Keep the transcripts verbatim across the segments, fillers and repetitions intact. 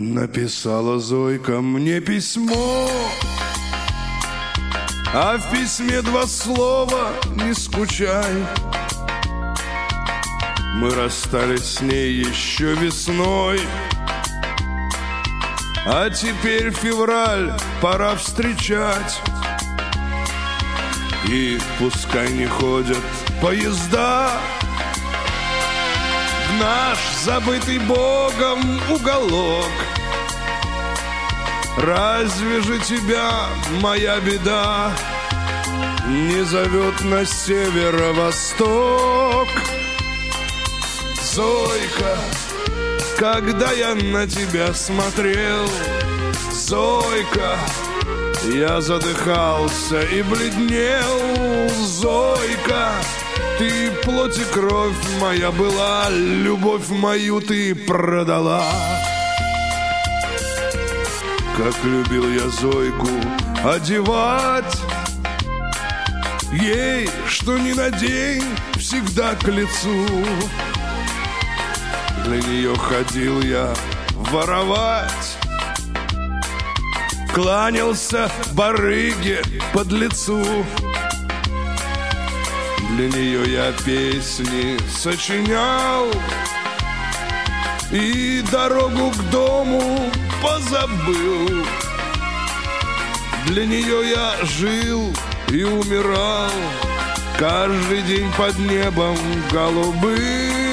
Написала Зойка мне письмо, а в письме два слова: не скучай. Мы расстались с ней еще весной, а теперь февраль, пора встречать. И пускай не ходят поезда в наш забытый Богом уголок, разве же тебя моя беда не зовет на северо-восток? Зойка, когда я на тебя смотрел, Зойка, я задыхался и бледнел. Зойка, ты плоть и кровь моя была, любовь мою ты продала. Как любил я Зойку одевать, ей, что ни надень, всегда к лицу. Для нее ходил я воровать, кланялся барыге подлецу. Для нее я песни сочинял и дорогу к дому позабыл. Для нее я жил и умирал каждый день под небом голубым.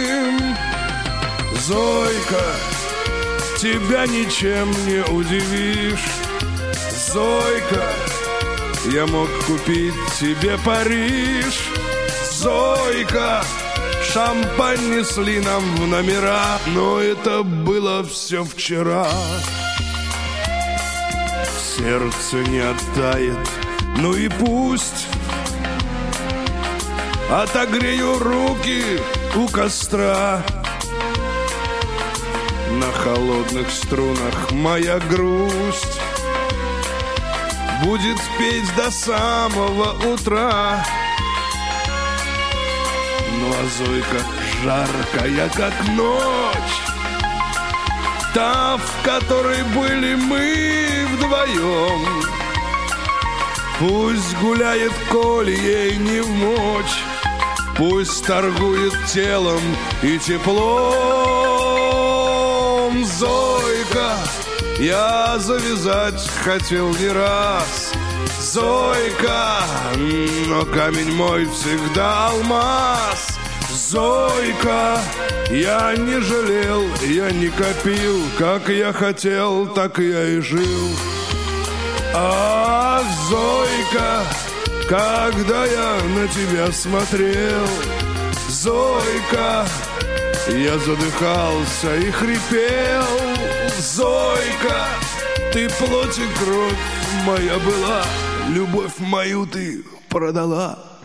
Зойка, тебя ничем не удивишь. Зойка, я мог купить тебе Париж. Зойка, шампань несли нам в номера, но это было все вчера. Сердце не оттает, ну и пусть. Отогрею руки у костра. На холодных струнах моя грусть будет петь до самого утра. Ну а Зойка жаркая, как ночь, та, в которой были мы вдвоем. Пусть гуляет, коль ей не вмочь, пусть торгует телом и теплом. Зойка, я завязать хотел не раз. Зойка, но камень мой всегда алмаз. Зойка, я не жалел, я не копил, как я хотел, так я и жил. Ах, Зойка, когда я на тебя смотрел, Зойка, я задыхался и хрипел. Зойка, ты плоть и кровь моя была, любовь мою ты продала.